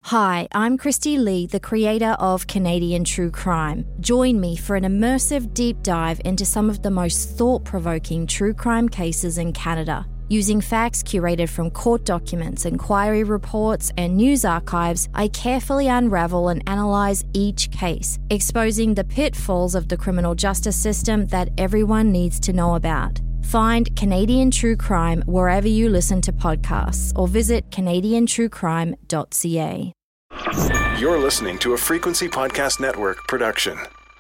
Hi, I'm Christy Lee, the creator of Canadian True Crime. Join me for an immersive deep dive into some of the most thought-provoking true crime cases in Canada. Using facts curated from court documents, inquiry reports, and news archives, I carefully unravel and analyse each case, exposing the pitfalls of the criminal justice system that everyone needs to know about. Find Canadian True Crime wherever you listen to podcasts or visit canadiantruecrime.ca. You're listening to a Frequency Podcast Network production.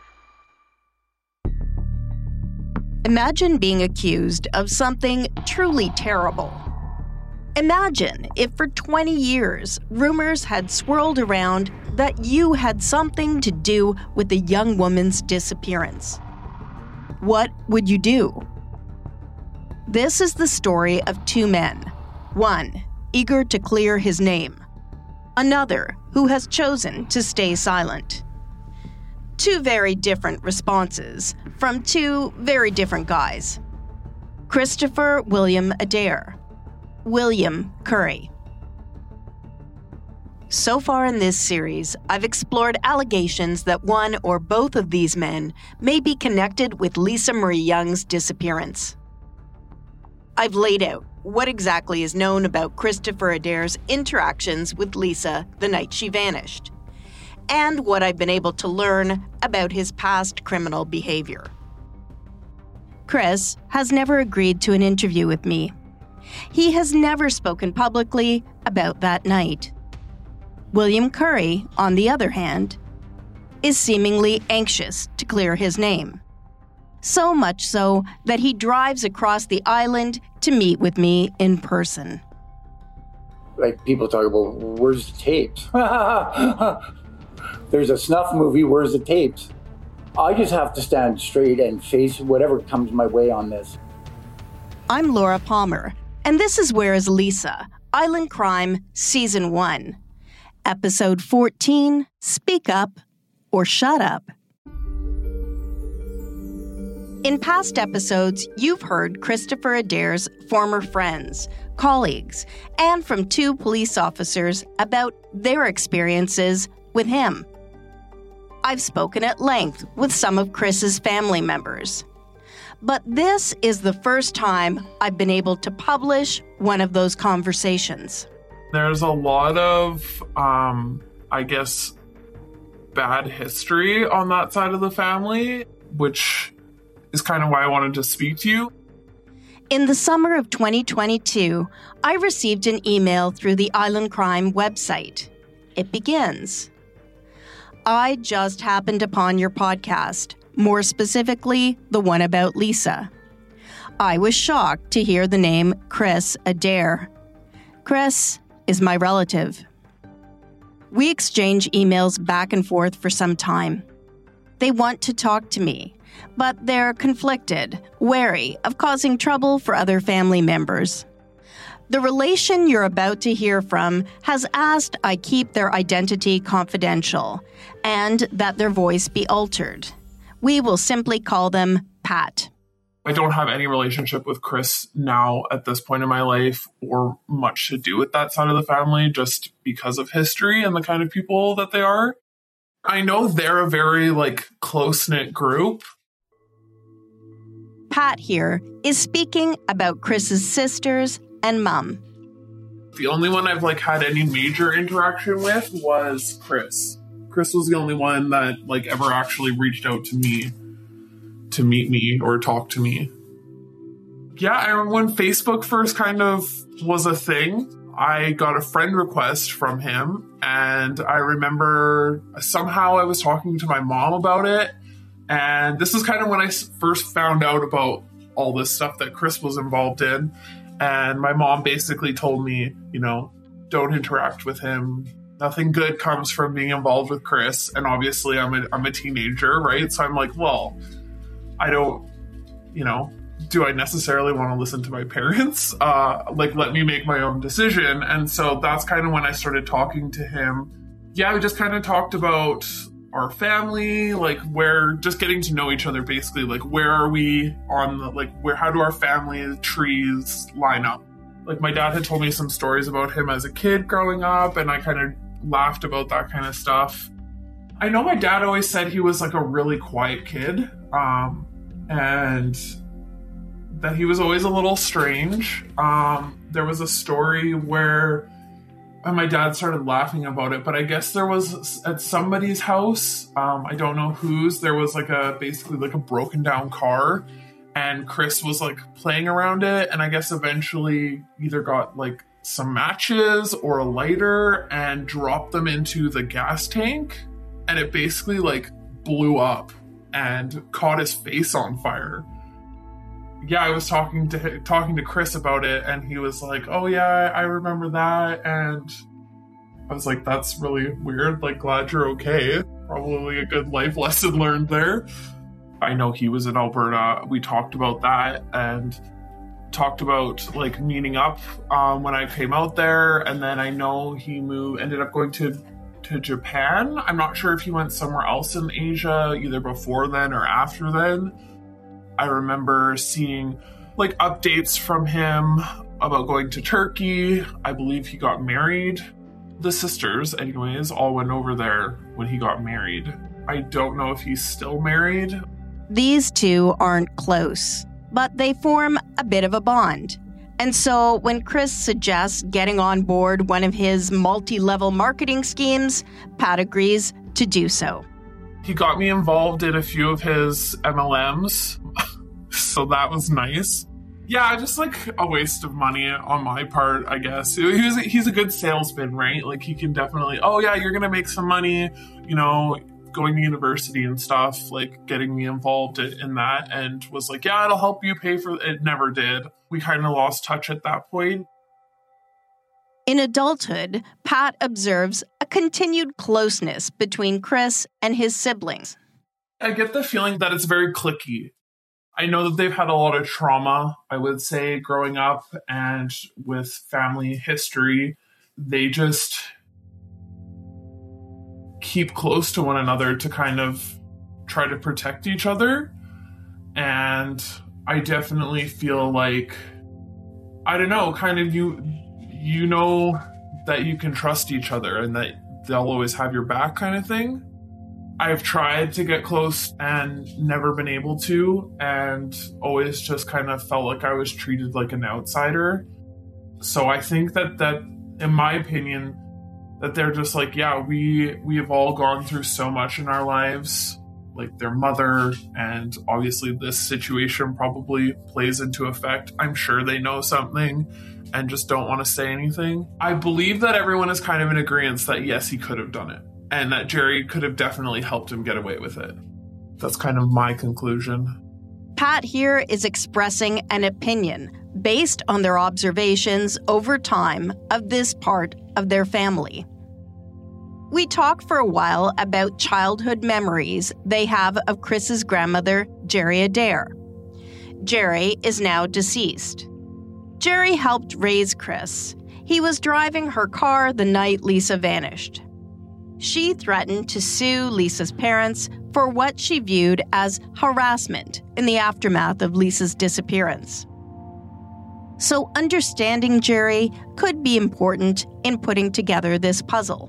Imagine being accused of something truly terrible. Imagine if for 20 years, rumors had swirled around that you had something to do with the young woman's disappearance. What would you do? This is the story of two men. One, eager to clear his name. Another, who has chosen to stay silent. Two very different responses from two very different guys. Christopher William Adair, William Curry. So far in this series, I've explored allegations that one or both of these men may be connected with Lisa Marie Young's disappearance. I've laid out what exactly is known about Christopher Adair's interactions with Lisa the night she vanished, and what I've been able to learn about his past criminal behavior. Chris has never agreed to an interview with me. He has never spoken publicly about that night. William Curry, on the other hand, is seemingly anxious to clear his name. So much so that he drives across the island to meet with me in person. Like, people talk about, where's the tapes? There's a snuff movie, where's the tapes? I just have to stand straight and face whatever comes my way on this. I'm Laura Palmer, and this is Where is Lisa? Island Crime, Season 1. Episode 14, Speak Up or Shut Up. In past episodes, you've heard Christopher Adair's former friends, colleagues, and from two police officers about their experiences with him. I've spoken at length with some of Chris's family members. But this is the first time I've been able to publish one of those conversations. There's a lot of, bad history on that side of the family, which is kind of why I wanted to speak to you. In the summer of 2022, I received an email through the Island Crime website. It begins, I just happened upon your podcast, more specifically, the one about Lisa. I was shocked to hear the name Chris Adair. Chris is my relative. We exchange emails back and forth for some time. They want to talk to me, but they're conflicted, wary of causing trouble for other family members. The relation you're about to hear from has asked I keep their identity confidential and that their voice be altered. We will simply call them Pat. I don't have any relationship with Chris now at this point in my life or much to do with that side of the family just because of history and the kind of people that they are. I know they're a very close-knit group. Pat here is speaking about Chris's sisters and mom. The only one I've had any major interaction with was Chris. Chris was the only one that ever actually reached out to me to meet me or talk to me. Yeah, I remember when Facebook first kind of was a thing, I got a friend request from him, and I remember somehow I was talking to my mom about it. And this is kind of when I first found out about all this stuff that Chris was involved in. And my mom basically told me, don't interact with him. Nothing good comes from being involved with Chris. And obviously I'm a teenager, right? So I'm well, I don't, do I necessarily want to listen to my parents? Let me make my own decision. And so that's kind of when I started talking to him. Yeah, we just kind of talked about our family, where, just getting to know each other, basically, where are we on the, how do our family trees line up? My dad had told me some stories about him as a kid growing up, and I kind of laughed about that kind of stuff. I know my dad always said he was like a really quiet kid, and that he was always a little strange. There was a story where my dad started laughing about it, but I guess there was at somebody's house, I don't know whose, there was like basically like a broken down car, and Chris was like playing around it, and I guess eventually either got like some matches or a lighter and dropped them into the gas tank, and it basically like blew up and caught his face on fire. Yeah, I was talking to Chris about it, and he was like, "Oh yeah, I remember that." And I was like, "That's really weird. Like, glad you're okay. Probably a good life lesson learned there." I know he was in Alberta. We talked about that and talked about like meeting up when I came out there, and then I know he ended up going to Japan. I'm not sure if he went somewhere else in Asia either before then or after then. I remember seeing like updates from him about going to Turkey. I believe he got married. The sisters, anyways, all went over there when he got married. I don't know if he's still married. These two aren't close, but they form a bit of a bond. And so when Chris suggests getting on board one of his multi-level marketing schemes, Pat agrees to do so. He got me involved in a few of his MLMs, so that was nice. Yeah, just like a waste of money on my part, I guess. He's a good salesman, right? Like he can definitely, oh yeah, you're gonna make some money, going to university and stuff, like getting me involved in that, and was like, yeah, it'll help you pay for it. Never did. We kind of lost touch at that point. In adulthood, Pat observes a continued closeness between Chris and his siblings. I get the feeling that it's very cliquey. I know that they've had a lot of trauma, I would say, growing up, and with family history, they just keep close to one another to kind of try to protect each other. And I definitely feel like, I don't know, kind of you know that you can trust each other and that they'll always have your back kind of thing. I've tried to get close and never been able to, and always just kind of felt like I was treated like an outsider. So I think that in my opinion, that they're just like, yeah, we have all gone through so much in our lives, like their mother, and obviously this situation probably plays into effect. I'm sure they know something and just don't want to say anything. I believe that everyone is kind of in agreement that yes, he could have done it, and that Jerry could have definitely helped him get away with it. That's kind of my conclusion. Pat here is expressing an opinion based on their observations over time of this part of their family. We talk for a while about childhood memories they have of Chris's grandmother, Jerry Adair. Jerry is now deceased. Jerry helped raise Chris. He was driving her car the night Lisa vanished. She threatened to sue Lisa's parents for what she viewed as harassment in the aftermath of Lisa's disappearance. So understanding Jerry could be important in putting together this puzzle.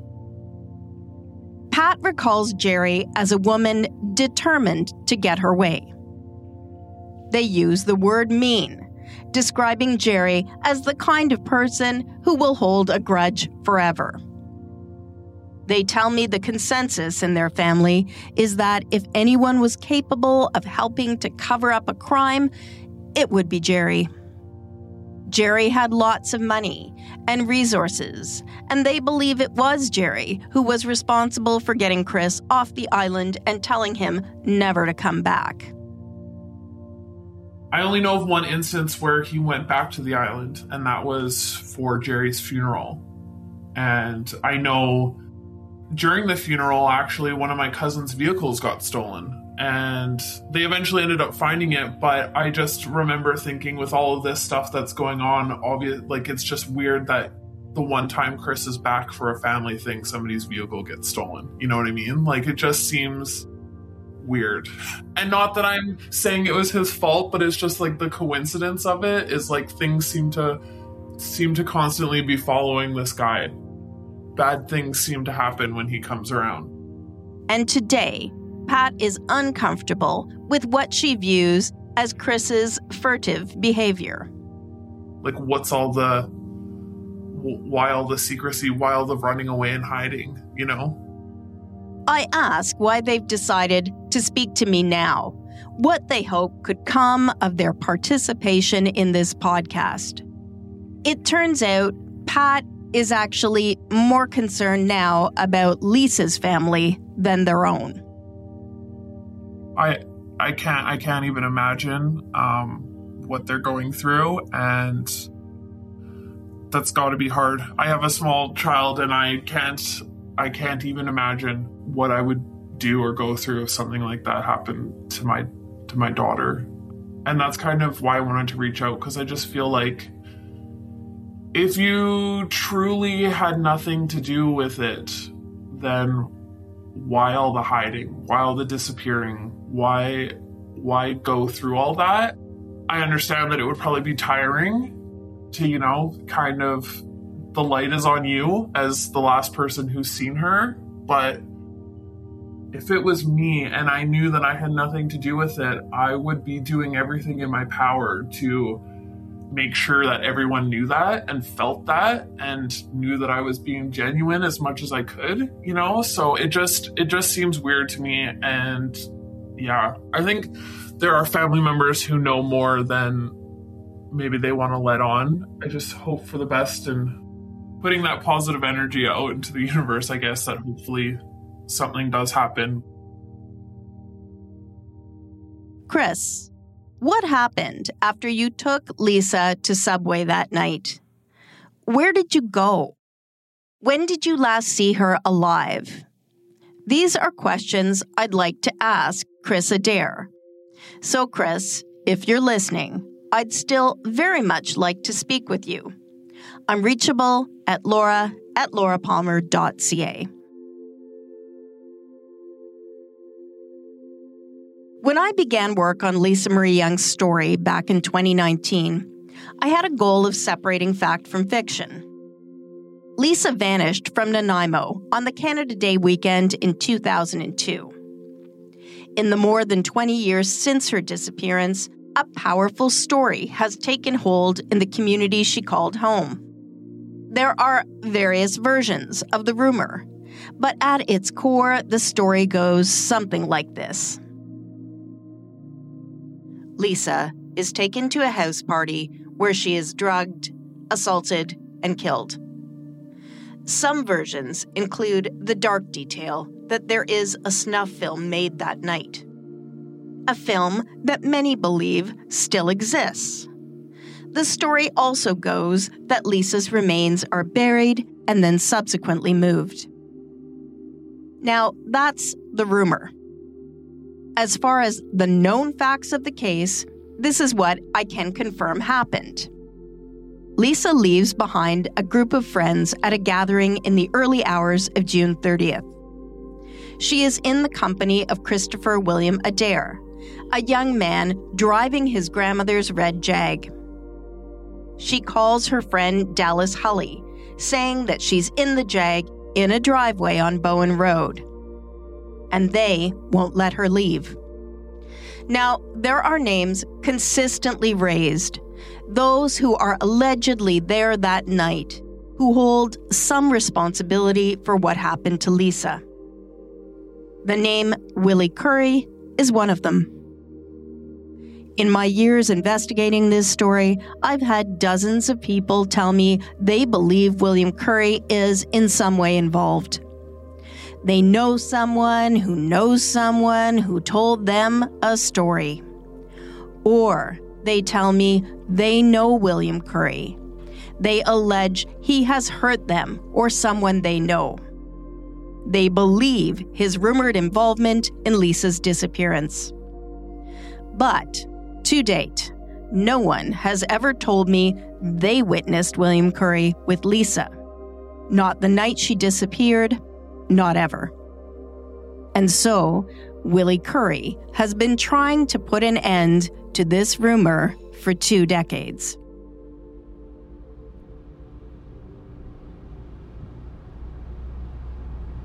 Pat recalls Jerry as a woman determined to get her way. They use the word mean, describing Jerry as the kind of person who will hold a grudge forever. They tell me the consensus in their family is that if anyone was capable of helping to cover up a crime, it would be Jerry. Jerry had lots of money and resources, and they believe it was Jerry who was responsible for getting Chris off the island and telling him never to come back. I only know of one instance where he went back to the island, and that was for Jerry's funeral. And I know during the funeral, actually, one of my cousin's vehicles got stolen. And they eventually ended up finding it, but I just remember thinking with all of this stuff that's going on, it's just weird that the one time Chris is back for a family thing, somebody's vehicle gets stolen. You know what I mean? Like, it just seems weird. And not that I'm saying it was his fault, but it's just like the coincidence of it is like things seem to constantly be following this guy. bad things seem to happen when he comes around. And today, Pat is uncomfortable with what she views as Chris's furtive behavior. Like, why all the secrecy, why all the running away and hiding, you know? I ask why they've decided to speak to me now, what they hope could come of their participation in this podcast. It turns out Pat is actually more concerned now about Lisa's family than their own. I can't even imagine what they're going through, and that's got to be hard. I have a small child, and I can't even imagine what I would do or go through if something like that happened to my daughter. And that's kind of why I wanted to reach out, because I just feel like if you truly had nothing to do with it, then why all the hiding? Why all the disappearing? Why go through all that? I understand that it would probably be tiring to, kind of, the light is on you as the last person who's seen her. But if it was me and I knew that I had nothing to do with it, I would be doing everything in my power to make sure that everyone knew that and felt that and knew that I was being genuine as much as I could, So it just seems weird to me. And yeah, I think there are family members who know more than maybe they want to let on. I just hope for the best and putting that positive energy out into the universe, I guess, that hopefully something does happen. Chris, what happened after you took Lisa to Subway that night? Where did you go? When did you last see her alive? These are questions I'd like to ask Chris Adair. So, Chris, if you're listening, I'd still very much like to speak with you. I'm reachable at laura@laurapalmer.ca. When I began work on Lisa Marie Young's story back in 2019, I had a goal of separating fact from fiction. Lisa vanished from Nanaimo on the Canada Day weekend in 2002. In the more than 20 years since her disappearance, a powerful story has taken hold in the community she called home. There are various versions of the rumor, but at its core, the story goes something like this. Lisa is taken to a house party where she is drugged, assaulted, and killed. Some versions include the dark detail that there is a snuff film made that night. A film that many believe still exists. The story also goes that Lisa's remains are buried and then subsequently moved. Now, that's the rumor. As far as the known facts of the case, this is what I can confirm happened. Lisa leaves behind a group of friends at a gathering in the early hours of June 30th. She is in the company of Christopher William Adair, a young man driving his grandmother's red Jag. She calls her friend Dallas Hulley, saying that she's in the Jag in a driveway on Bowen Road. And they won't let her leave. Now, there are names consistently raised, those who are allegedly there that night, who hold some responsibility for what happened to Lisa. The name Willie Curry is one of them. In my years investigating this story, I've had dozens of people tell me they believe William Curry is in some way involved. They know someone who knows someone who told them a story. Or they tell me they know William Curry. They allege he has hurt them or someone they know. They believe his rumored involvement in Lisa's disappearance. But to date, no one has ever told me they witnessed William Curry with Lisa. Not the night she disappeared, not ever. And so, Willie Curry has been trying to put an end to this rumor for 2 decades.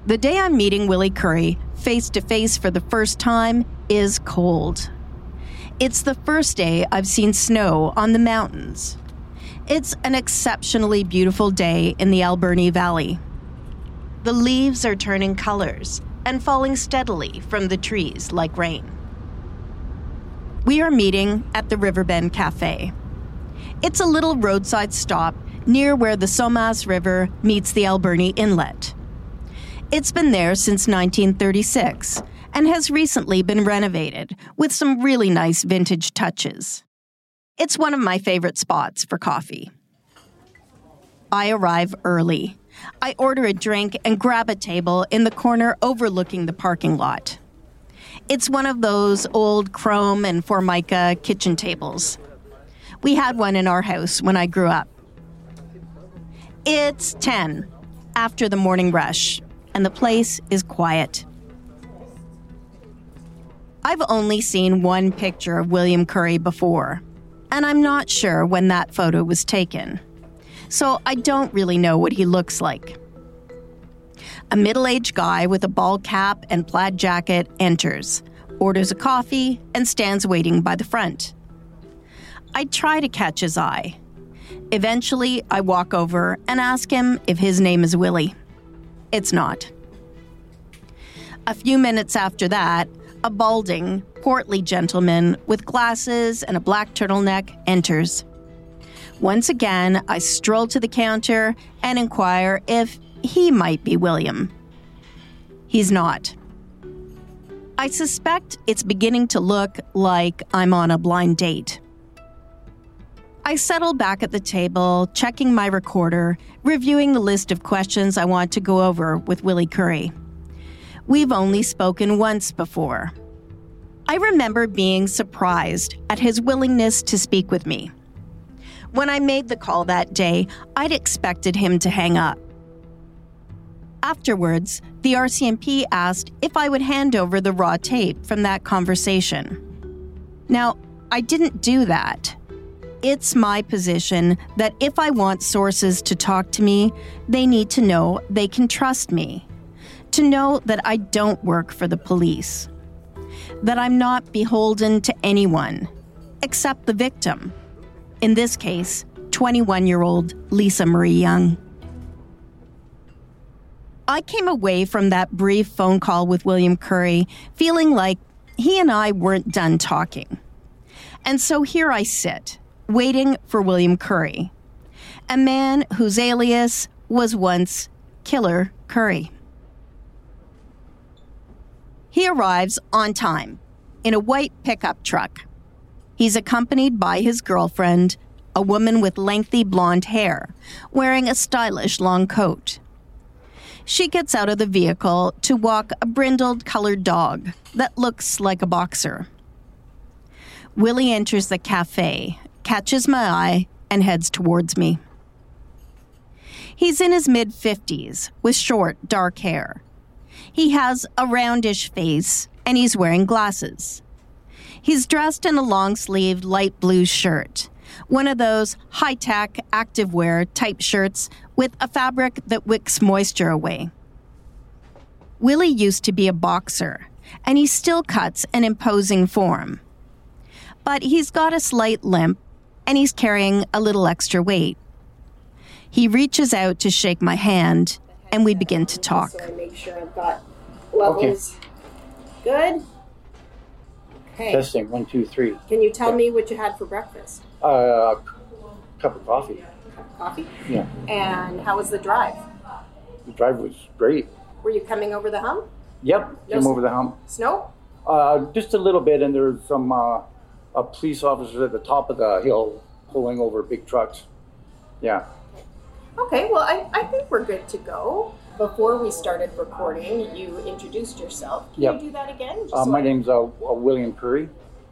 The day I'm meeting Willie Curry face to face for the first time is cold. It's the first day I've seen snow on the mountains. It's an exceptionally beautiful day in the Alberni Valley. The leaves are turning colors and falling steadily from the trees like rain. We are meeting at the Riverbend Cafe. It's a little roadside stop near where the Somas River meets the Alberni Inlet. It's been there since 1936 and has recently been renovated with some really nice vintage touches. It's one of my favorite spots for coffee. I arrive early. I order a drink and grab a table in the corner overlooking the parking lot. It's one of those old chrome and formica kitchen tables. We had one in our house when I grew up. It's 10 after the morning rush, and the place is quiet. I've only seen one picture of William Curry before, and I'm not sure when that photo was taken, so I don't really know what he looks like. A middle-aged guy with a ball cap and plaid jacket enters, orders a coffee, and stands waiting by the front. I try to catch his eye. Eventually, I walk over and ask him if his name is Willie. It's not. A few minutes after that, a balding, portly gentleman with glasses and a black turtleneck enters. Once again, I stroll to the counter and inquire if he might be William. He's not. I suspect it's beginning to look like I'm on a blind date. I settle back at the table, checking my recorder, reviewing the list of questions I want to go over with Willie Curry. We've only spoken once before. I remember being surprised at his willingness to speak with me. When I made the call that day, I'd expected him to hang up. Afterwards, the RCMP asked if I would hand over the raw tape from that conversation. Now, I didn't do that. It's my position that if I want sources to talk to me, they need to know they can trust me, to know that I don't work for the police, that I'm not beholden to anyone except the victim, in this case, 21-year-old Lisa Marie Young. I came away from that brief phone call with William Curry feeling like he and I weren't done talking. And so here I sit, waiting for William Curry, a man whose alias was once Killer Curry. He arrives on time in a white pickup truck. He's accompanied by his girlfriend, a woman with lengthy blonde hair, wearing a stylish long coat. She gets out of the vehicle to walk a brindled colored dog that looks like a boxer. Willie enters the cafe, catches my eye, and heads towards me. He's in his mid-50s with short, dark hair. He has a roundish face, and he's wearing glasses. He's dressed in a long-sleeved light blue shirt, one of those high-tech activewear type shirts with a fabric that wicks moisture away. Willie used to be a boxer, and he still cuts an imposing form. But he's got a slight limp, and he's carrying a little extra weight. He reaches out to shake my hand, and we begin to talk. So I make sure I've got levels. Okay. Good? Okay. Testing, 1, 2, 3. Can you tell me what you had for breakfast? A cup of coffee. Coffee? Yeah. And how was the drive? The drive was great. Were you coming over the hump? Yep, came over the hump. Snow? Just a little bit, and there's some police officers at the top of the hill pulling over big trucks. Yeah. Okay, well, I think we're good to go. Before we started recording, you introduced yourself. Can you do that again? My name's William Curry.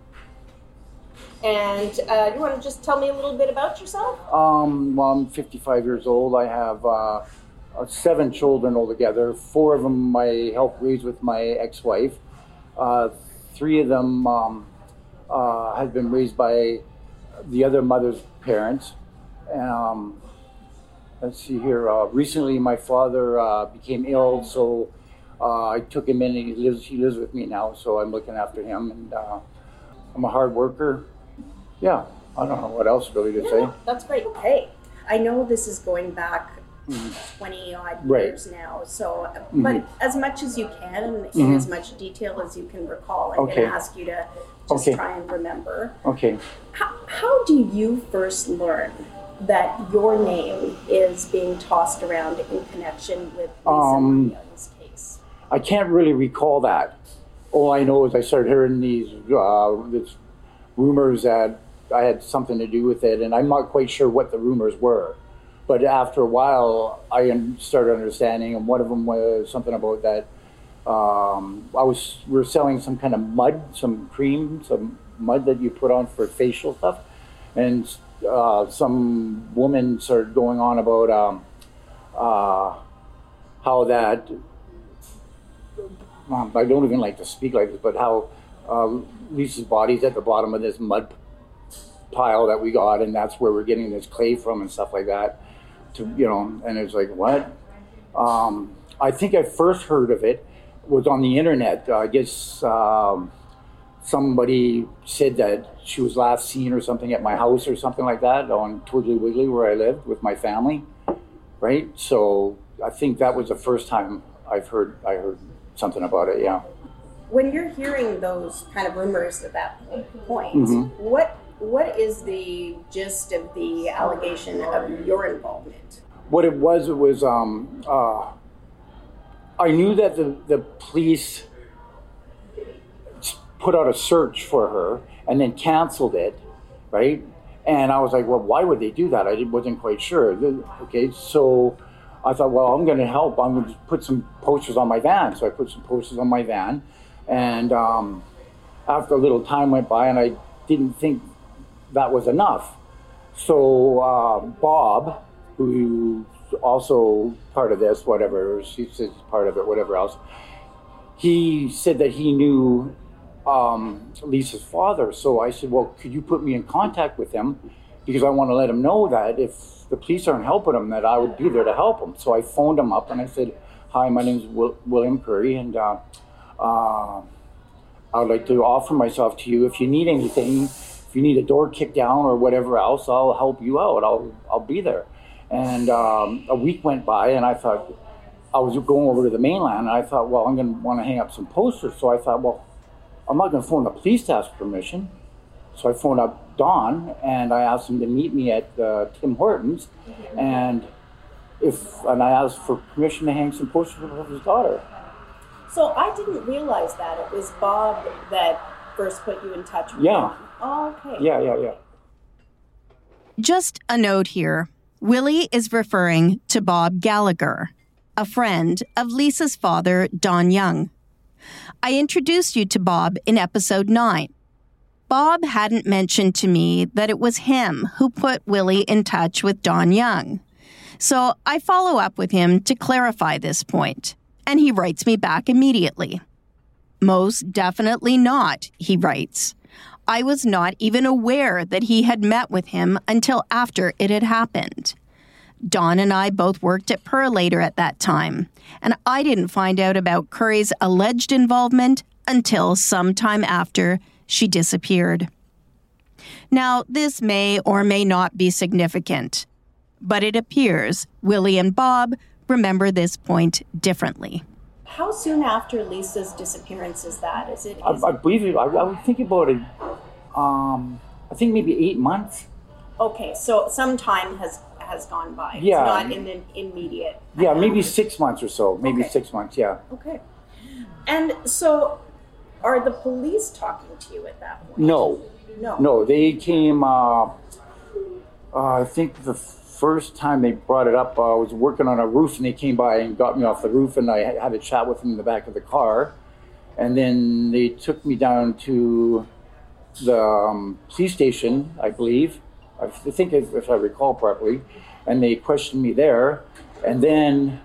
And you want to just tell me a little bit about yourself? Well, I'm 55 years old. I have 7 children altogether. 4 of them I helped raise with my ex-wife. 3 of them had been raised by the other mother's parents. Let's see here. Recently, my father became ill, so I took him in, and he lives with me now, so I'm looking after him, and I'm a hard worker. Yeah, I don't know what else really to say. That's great. Okay, I know this is going back 20 odd years now, so but as much as you can and in as much detail as you can recall, I'm going to ask you to just try and remember. Okay. How do you first learn that your name is being tossed around in connection with Lisa Young's case? I can't really recall that. All I know is I started hearing these rumors that I had something to do with it, and I'm not quite sure what the rumors were. But after a while, I started understanding, and one of them was something about that we were selling some kind of mud, some cream, some mud that you put on for facial stuff, and some woman started going on about how that, I don't even like to speak like this, but how Lisa's body's at the bottom of this mud pile that we got, and that's where we're getting this clay from and stuff like that. And it's like, what? I think I first heard of it was on the internet. I guess somebody said that she was last seen or something at my house or something like that on Twiddly Wiggly where I lived with my family, right? So I think that was the first time I heard something about it, yeah. When you're hearing those kind of rumors at that point, what is the gist of the allegation of your involvement? What it was I knew that the police put out a search for her and then canceled it, right? And I was like, well, why would they do that? I wasn't quite sure. Okay, so I thought, well, I'm going to help. I'm going to put some posters on my van. So I put some posters on my van. And after a little time went by, and I didn't think that was enough. So Bob, who's also part of this, whatever, she says part of it, whatever else, he said that he knew Lisa's father. So I said, well, could you put me in contact with him? Because I want to let him know that if the police aren't helping him, that I would be there to help him. So I phoned him up and I said, hi, my name is William Curry, and I would like to offer myself to you. If you need anything, if you need a door kicked down or whatever else, I'll help you out. I'll be there. And a week went by, and I thought, I was going over to the mainland, and I thought, well, I'm going to want to hang up some posters. So I thought, well, I'm not going to phone the police to ask permission. So I phoned up Don, and I asked him to meet me at Tim Hortons, and I asked for permission to hang some posters of his daughter. So I didn't realize that it was Bob that first put you in touch with him. Oh, okay. Yeah. Just a note here. Willie is referring to Bob Gallagher, a friend of Lisa's father, Don Young. I introduced you to Bob in episode 9. Bob hadn't mentioned to me that it was him who put Willie in touch with Don Young. So I follow up with him to clarify this point, and he writes me back immediately. Most definitely not, he writes. I was not even aware that he had met with him until after it had happened. Don and I both worked at Purolator at that time, and I didn't find out about Curry's alleged involvement until sometime after she disappeared. Now, this may or may not be significant, but it appears Willie and Bob remember this point differently. How soon after Lisa's disappearance is that? I believe it. I would think about it. I think maybe 8 months. Okay, so some time has gone by. Yeah. It's not in an immediate. Yeah, maybe 6 months or so. Maybe 6 months. Yeah. Okay. And so, are the police talking to you at that point? No. They came. I think the first time they brought it up, I was working on a roof, and they came by and got me off the roof, and I had a chat with them in the back of the car, and then they took me down to the police station, I believe. I think if I recall properly, and they questioned me there, and then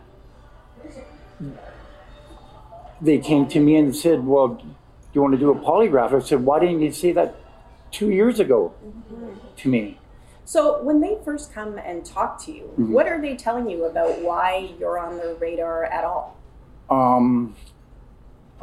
they came to me and said, well, do you want to do a polygraph? I said, why didn't you say that 2 years ago to me? So when they first come and talk to you, what are they telling you about why you're on their radar at all?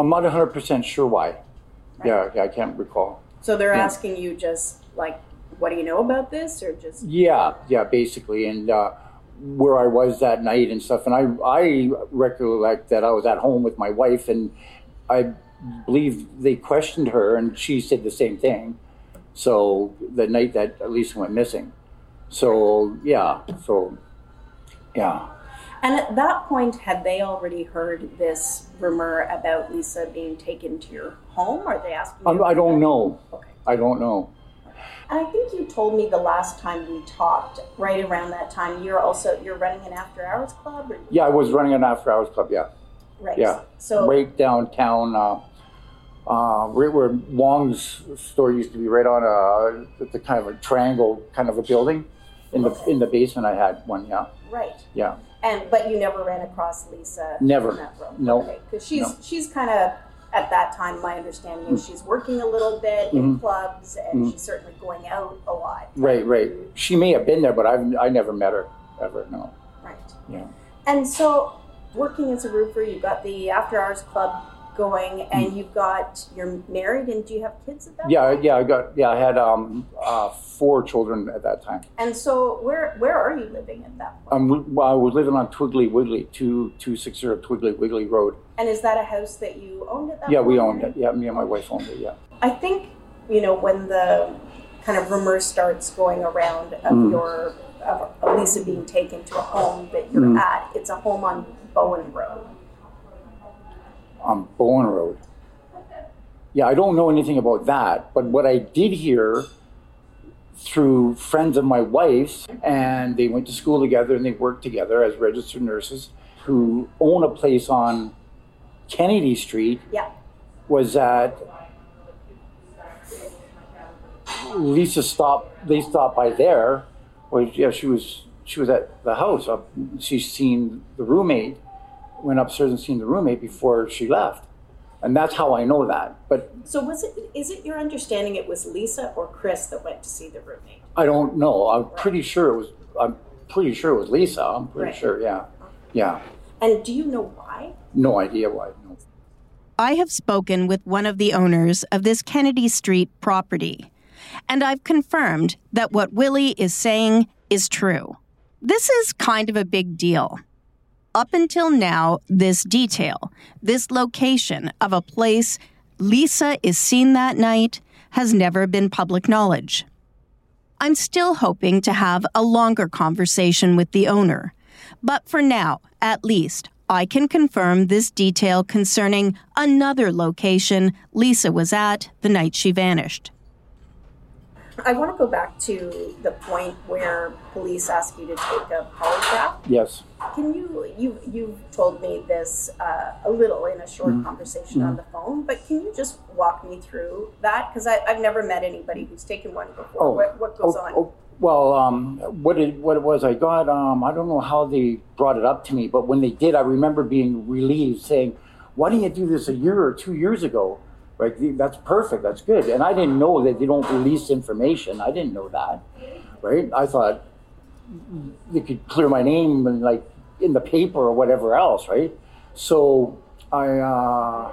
I'm not 100% sure why. Right. Yeah, I can't recall. So they're asking you just like, what do you know about this, or just? Yeah, basically, and where I was that night and stuff. And I recollect that I was at home with my wife, and I believe they questioned her, and she said the same thing. So the night that Lisa went missing. So yeah. And at that point, had they already heard this rumor about Lisa being taken to your home? Or are they asking you? I don't know. Okay. I don't know. And I think you told me the last time we talked, right around that time, you're running an after-hours club? Or? Yeah, I was running an after-hours club, yeah. Right. Yeah. So right downtown, right where Wong's store used to be, right on the kind of a triangle kind of a building. In the basement I had one, yeah. Right. Yeah. But you never ran across Lisa never. in that room? No. Because she's kind of, at that time, my understanding is she's working a little bit in clubs, and she's certainly going out a lot. Right. She may have been there, but I never met her, ever, no. Right. Yeah. And so, working as a roofer, you've got the After Hours Club going, and you're married, and do you have kids at that point? I had 4 children at that time. And so where are you living at that point? I was living on Twiggly Wiggly, 260 Twiggly Wiggly Road. And is that a house that you owned at that point? Yeah, we owned it. Yeah, me and my wife owned it, yeah. I think, when the kind of rumor starts going around of Lisa being taken to a home that you're at, it's a home on Bowen Road. On Bowen Road. Yeah, I don't know anything about that, but what I did hear through friends of my wife's, and they went to school together and they worked together as registered nurses, who own a place on Kennedy Street, was that Lisa they stopped by there. She was at the house. She's seen the roommate, went upstairs and seen the roommate before she left. And that's how I know that. But so is it your understanding it was Lisa or Chris that went to see the roommate? I don't know. I'm pretty sure it was Lisa. I'm pretty sure, yeah. Yeah. And do you know why? No idea why. No. I have spoken with one of the owners of this Kennedy Street property, and I've confirmed that what Willie is saying is true. This is kind of a big deal. Up until now, this detail, this location of a place Lisa is seen that night, has never been public knowledge. I'm still hoping to have a longer conversation with the owner, but for now, at least, I can confirm this detail concerning another location Lisa was at the night she vanished. I want to go back to the point where police ask you to take a polygraph. Yes. Can you've told me this a little in a short conversation on the phone, but can you just walk me through that? Because I've never met anybody who's taken one before. What goes on? Well, what it was, I got, I don't know how they brought it up to me, but when they did, I remember being relieved, saying, why didn't you do this a year or 2 years ago? Right, that's perfect, that's good. And I didn't know that they don't release information. I didn't know that, right? I thought they could clear my name and like in the paper or whatever else, right? So I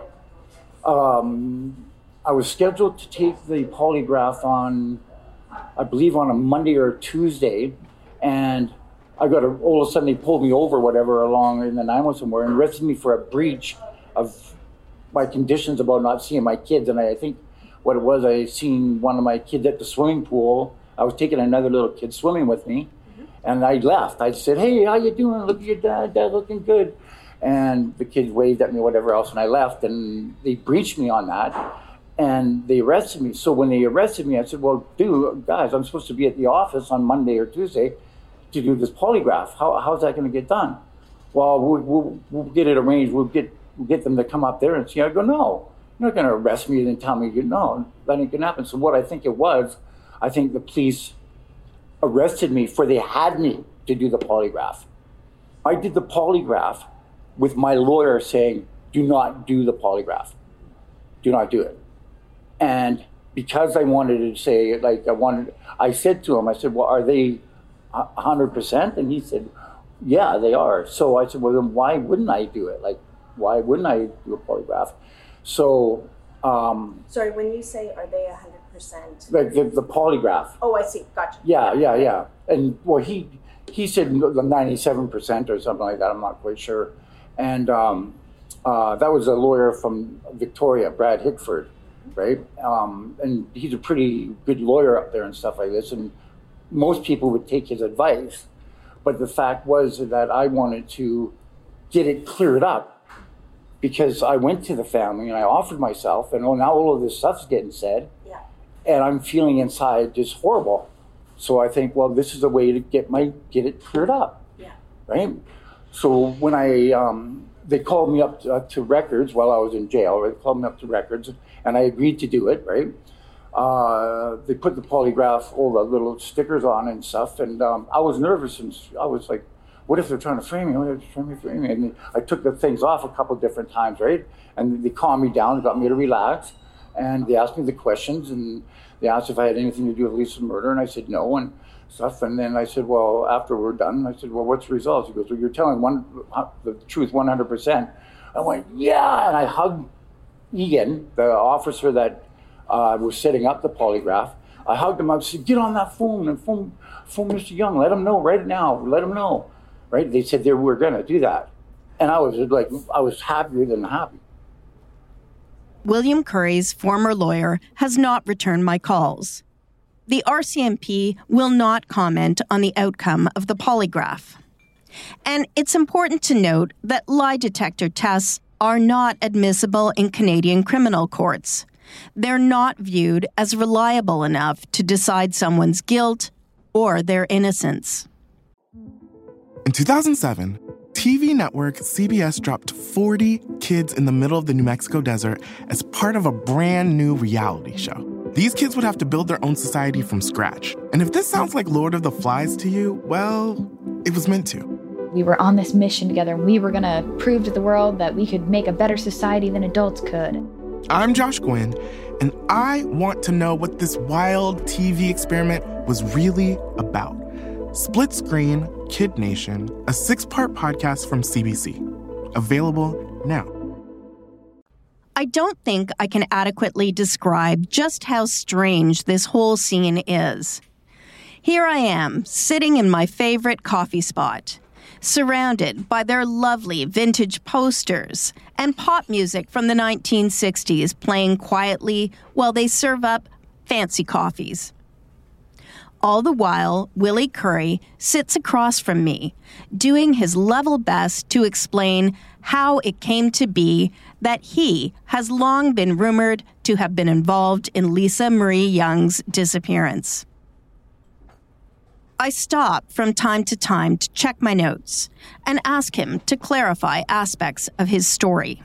was scheduled to take the polygraph on, I believe on a Monday or Tuesday, and I got all of a sudden they pulled me over, whatever, along in the 911 somewhere and arrested me for a breach of my conditions about not seeing my kids. And I think what it was, I seen one of my kids at the swimming pool. I was taking another little kid swimming with me, and I left. I said, hey, how you doing? Look at your dad looking good. And the kids waved at me, whatever else, and I left, and they breached me on that, and they arrested me. So when they arrested me, I said, well, guys, I'm supposed to be at the office on Monday or Tuesday to do this polygraph. How's that going to get done? Well, we'll get it arranged. We'll get them to come up there and see. I go, no, you're not going to arrest me and then tell me, no, that ain't going to happen. So what I think it was, I think the police arrested me for they had me to do the polygraph. I did the polygraph with my lawyer saying, do not do the polygraph. Do not do it. And because I wanted to say, I said to him, I said, well, are they 100%? And he said, yeah, they are. So I said, well, then why wouldn't I do it? Why wouldn't I do a polygraph? So, sorry, when you say, are they 100%? like the polygraph. Oh, I see. Gotcha. Yeah. And well, he said 97% or something like that. I'm not quite sure. And that was a lawyer from Victoria, Brad Hickford, right? And he's a pretty good lawyer up there and stuff like this. And most people would take his advice. But the fact was that I wanted to get it cleared up, because I went to the family and I offered myself, and now all of this stuff's getting said, and I'm feeling inside just horrible. So I think, well, this is a way to get it cleared up, right? So when they called me up to records while I was in jail. They called me up to records, and I agreed to do it, right? They put the polygraph, all the little stickers on and stuff, and I was nervous, and I was like, what if they're trying to frame me? What if they're trying to frame me? And I took the things off a couple different times, right? And they calmed me down, got me to relax, and they asked me the questions, and they asked if I had anything to do with Lisa's murder, and I said no, and stuff. And then I said, well, after we're done, I said, well, what's the results? He goes, well, you're telling the truth 100%. I went, yeah, and I hugged Egan, the officer that was setting up the polygraph. I hugged him. I said, get on that phone and phone Mr. Young. Let him know right now. Let him know. Right? They said they were going to do that. And I was happier than happy. William Curry's former lawyer has not returned my calls. The RCMP will not comment on the outcome of the polygraph. And it's important to note that lie detector tests are not admissible in Canadian criminal courts. They're not viewed as reliable enough to decide someone's guilt or their innocence. In 2007, TV network CBS dropped 40 kids in the middle of the New Mexico desert as part of a brand new reality show. These kids would have to build their own society from scratch. And if this sounds like Lord of the Flies to you, well, it was meant to. We were on this mission together. We were going to prove to the world that we could make a better society than adults could. I'm Josh Gwynn, and I want to know what this wild TV experiment was really about. Split Screen, Kid Nation, a 6-part podcast from CBC. Available now. I don't think I can adequately describe just how strange this whole scene is. Here I am, sitting in my favorite coffee spot, surrounded by their lovely vintage posters and pop music from the 1960s playing quietly while they serve up fancy coffees. All the while, Willie Curry sits across from me, doing his level best to explain how it came to be that he has long been rumored to have been involved in Lisa Marie Young's disappearance. I stop from time to time to check my notes and ask him to clarify aspects of his story.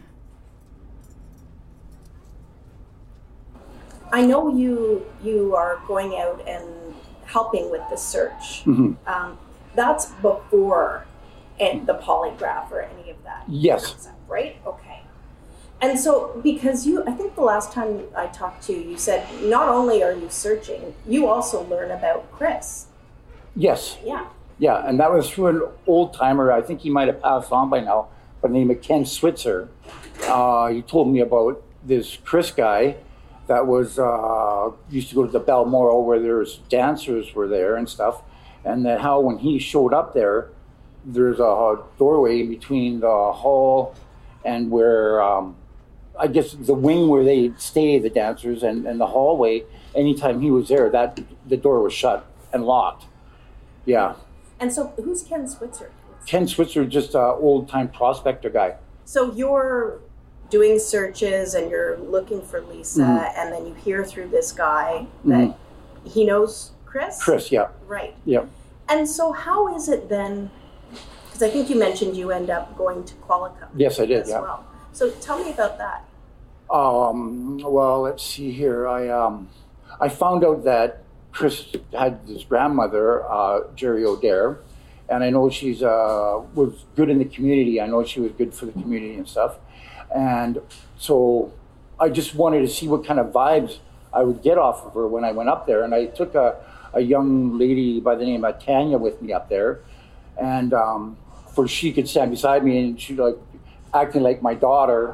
I know you are going out and helping with the search. Mm-hmm. That's before the polygraph or any of that. Yes. Concept, right? Okay. And so, because I think the last time I talked to you, you said not only are you searching, you also learn about Chris. Yes. Yeah. Yeah, and that was through an old timer. I think he might have passed on by now, by the name of Ken Switzer. He told me about this Chris guy that was used to go to the Balmoral where there's dancers were there and stuff, and that how when he showed up there, there's a doorway between the hall and where I guess the wing where they stay, the dancers, and the hallway. Anytime he was there, that the door was shut and locked. Yeah. And so, who's Ken Switzer? Ken Switzer, just an old-time prospector guy. So you're doing searches and you're looking for Lisa, mm-hmm. and then you hear through this guy that he knows Chris? Chris, yeah. Right. Yeah. And so how is it then, because I think you mentioned you end up going to Qualicum. Yes, I did, as well. So tell me about that. Well, let's see here. I found out that Chris had his grandmother, Jerry O'Dare, and I know she's was good in the community. I know she was good for the community and stuff. And so I just wanted to see what kind of vibes I would get off of her when I went up there. And I took a young lady by the name of Tanya with me up there, and for she could stand beside me, and she like acting like my daughter,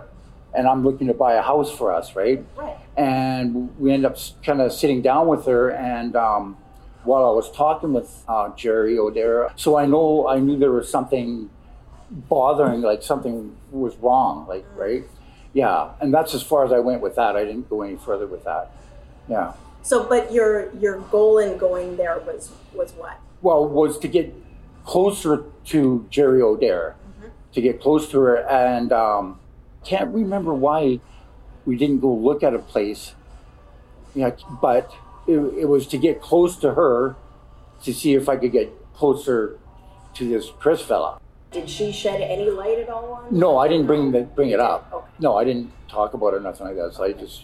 and I'm looking to buy a house for us, right? Right. And we end up kind of sitting down with her, and while I was talking with Jerry O'Dare, so I knew there was something bothering, like something was wrong, like, right? Yeah, and that's as far as I went with that. I didn't go any further with that. Yeah. So, but your goal in going there was what? Well, was to get closer to Jerry O'Dare, to get close to her, and can't remember why we didn't go look at a place. Yeah, but it was to get close to her, to see if I could get closer to this Chris fella. Did she shed any light at all on? No, I didn't bring it up. Okay. No, I didn't talk about it or nothing like that. So I just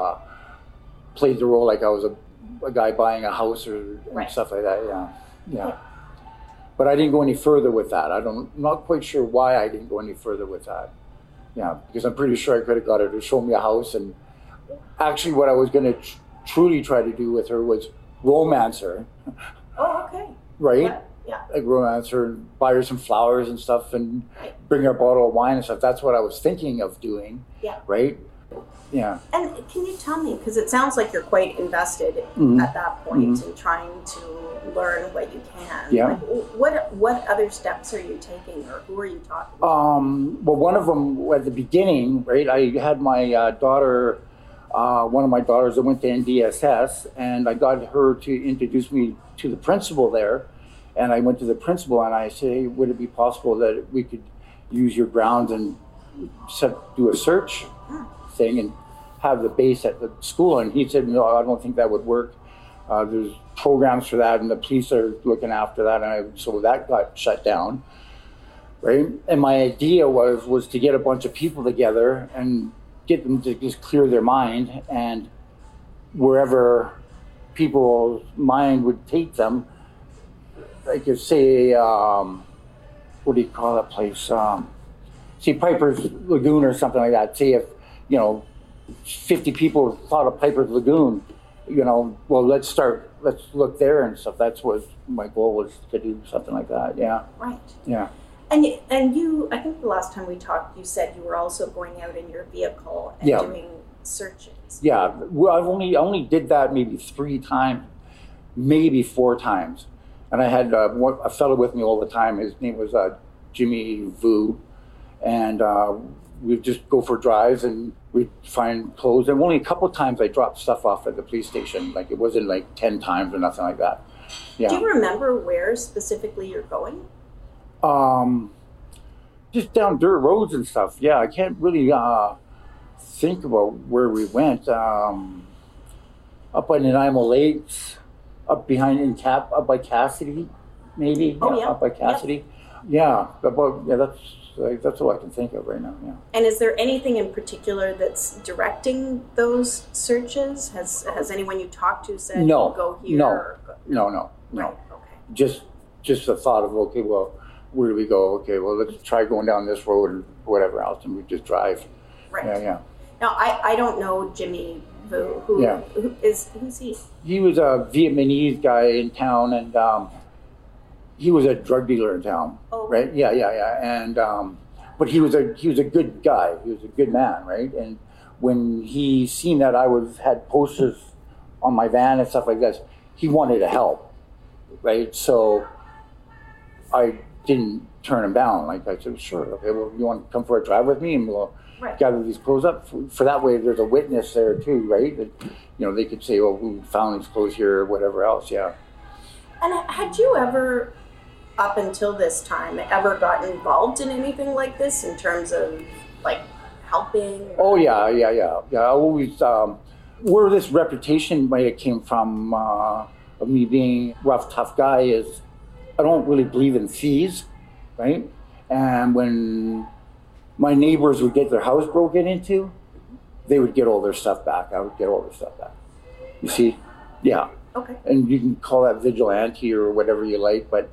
played the role like I was a guy buying a house or stuff like that. Yeah. But I didn't go any further with that. I'm not quite sure why I didn't go any further with that. Yeah, because I'm pretty sure I could have got her to show me a house. And actually what I was going to truly try to do with her was romance her. Oh, okay. Right? Yeah. Like romance her and buy her some flowers and stuff and bring her a bottle of wine and stuff. That's what I was thinking of doing. Yeah. Right? Yeah. And can you tell me, because it sounds like you're quite invested at that point in trying to learn what you can. Yeah. Like, what other steps are you taking, or who are you talking to? Well, one of them at the beginning, right? I had my daughter, one of my daughters that went to NDSS, and I got her to introduce me to the principal there. And I went to the principal and I said, hey, would it be possible that we could use your grounds and do a search thing and have the base at the school? And he said, no, I don't think that would work. There's programs for that and the police are looking after that. And so that got shut down, right? And my idea was to get a bunch of people together and get them to just clear their mind, and wherever people's mind would take them, like you say, what do you call that place? See, Piper's Lagoon or something like that. See if, 50 people thought of Piper's Lagoon, well, let's look there and stuff. That's what my goal was, to do something like that. Yeah. Right. Yeah. And you, I think the last time we talked, you said you were also going out in your vehicle and doing searches. Yeah. Well, I only did that maybe 3 times, maybe 4 times. And I had a fellow with me all the time. His name was Jimmy Vu. And we'd just go for drives and we'd find clothes. And only a couple of times I dropped stuff off at the police station. Like, it wasn't like 10 times or nothing like that. Yeah. Do you remember where specifically you're going? Just down dirt roads and stuff. Yeah, I can't really think about where we went. Up by Nanaimo Lakes. Up behind up by Cassidy, maybe. Oh, yeah. Up by Cassidy. Yeah. That's all I can think of right now. Yeah. And is there anything in particular that's directing those searches? Has anyone you talked to said go here? No. Right. Okay. Just the thought of, okay, well, where do we go? Okay, well, let's try going down this road and whatever else, and we just drive. Right. Yeah. Now I don't know Jimmy. Who's he? He was a Vietnamese guy in town, and he was a drug dealer in town, right? Yeah. And but he was a good guy. He was a good man, right? And when he seen that I had posters on my van and stuff like this, he wanted to help, right? So I didn't turn him down. Like, I said, sure, okay, well, you want to come for a drive with me, and we'll gather these clothes up. For that way, there's a witness there too, right? That, they could say, well, we found these clothes here or whatever else, yeah. And had you ever, up until this time, ever gotten involved in anything like this in terms of, like, helping? Oh, yeah. I always, where this reputation might have came from, of me being a rough, tough guy, is I don't really believe in fees, right? And when my neighbors would get their house broken into, they would get all their stuff back. I would get all their stuff back. You see? Yeah. Okay. And you can call that vigilante or whatever you like, but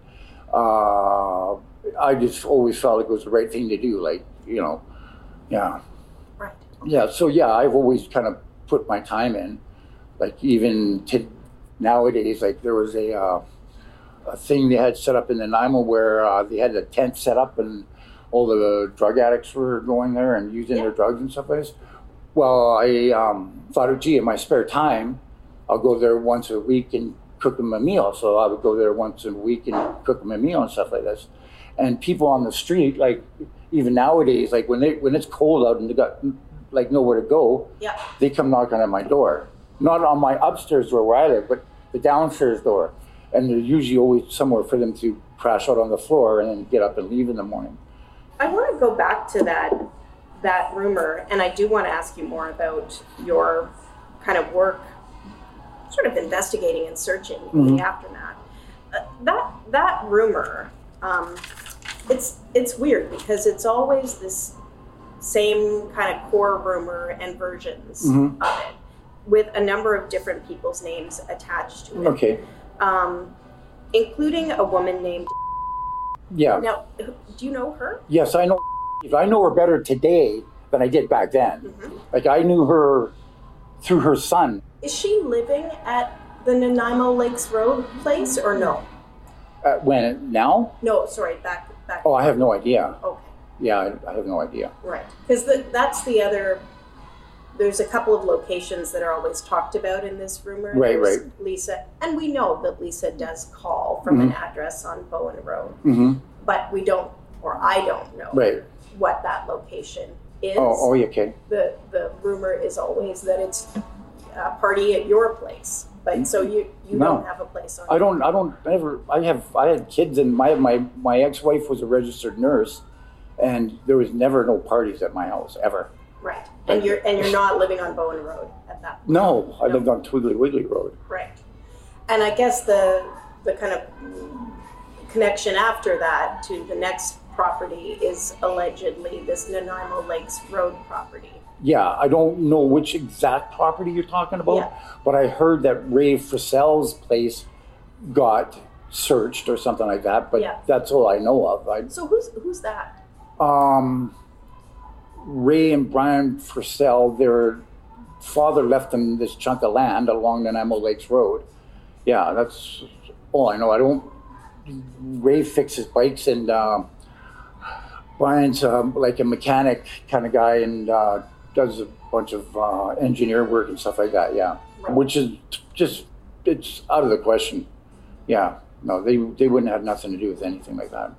I just always felt it was the right thing to do, like, yeah. Right. Yeah, so yeah, I've always kind of put my time in. Like, even nowadays, like, there was a thing they had set up in Nanaimo where they had a tent set up, and all the drug addicts were going there and using their drugs and stuff like this. Well, I thought, gee, in my spare time, I'll go there once a week and cook them a meal. So I would go there once a week and cook them a meal and stuff like this. And people on the street, like even nowadays, like when it's cold out and they got like nowhere to go, they come knocking on my door. Not on my upstairs door where I live, but the downstairs door. And there's usually always somewhere for them to crash out on the floor and then get up and leave in the morning. I want to go back to that rumor, and I do want to ask you more about your kind of work, sort of investigating and searching in the aftermath. That rumor, it's weird because it's always this same kind of core rumor and versions of it, with a number of different people's names attached to it. Okay. Including a woman named. Yeah. Now, do you know her? Yes, I know. I know her better today than I did back then. Like I knew her through her son. Is she living at the Nanaimo Lakes Road place or no? When now? No, sorry, back. Oh, I have no idea. Okay. Yeah, I have no idea. Right, because that's the other. There's a couple of locations that are always talked about in this rumor. Right. Lisa, and we know that Lisa does call from an address on Bowen Road, but we don't, or I don't know what that location is. Oh, okay. The rumor is always that it's a party at your place, but so you don't have a place on. I had kids, and my ex-wife was a registered nurse, and there was never no parties at my house ever. Right, and you're not living on Bowen Road at that point. No, I lived on Twiggly Wiggly Road. Right, and I guess the kind of connection after that to the next property is allegedly this Nanaimo Lakes Road property. Yeah, I don't know which exact property you're talking about, but I heard that Ray Frisell's place got searched or something like that, but that's all I know of. So who's that? Ray and Brian Frisell, their father left them this chunk of land along Nanaimo Lakes Road. Yeah, that's all I know. Ray fixes bikes, and Brian's like a mechanic kind of guy, and does a bunch of engineer work and stuff like that, which is just, it's out of the question. Yeah, no, they wouldn't have nothing to do with anything like that.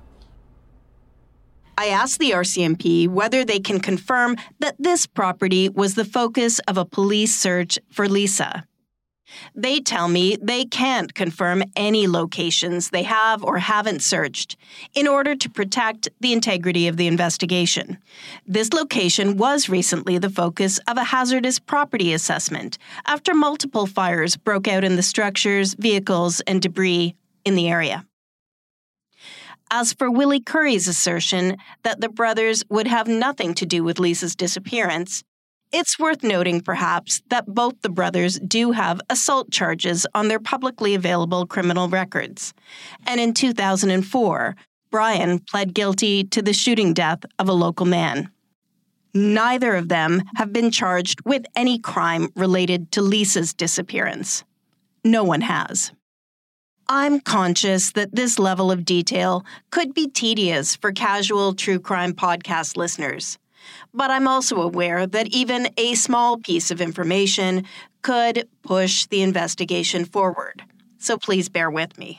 I asked the RCMP whether they can confirm that this property was the focus of a police search for Lisa. They tell me they can't confirm any locations they have or haven't searched in order to protect the integrity of the investigation. This location was recently the focus of a hazardous property assessment after multiple fires broke out in the structures, vehicles, and debris in the area. As for Willie Curry's assertion that the brothers would have nothing to do with Lisa's disappearance, it's worth noting, perhaps, that both the brothers do have assault charges on their publicly available criminal records. And in 2004, Brian pled guilty to the shooting death of a local man. Neither of them have been charged with any crime related to Lisa's disappearance. No one has. I'm conscious that this level of detail could be tedious for casual true crime podcast listeners. But I'm also aware that even a small piece of information could push the investigation forward. So please bear with me.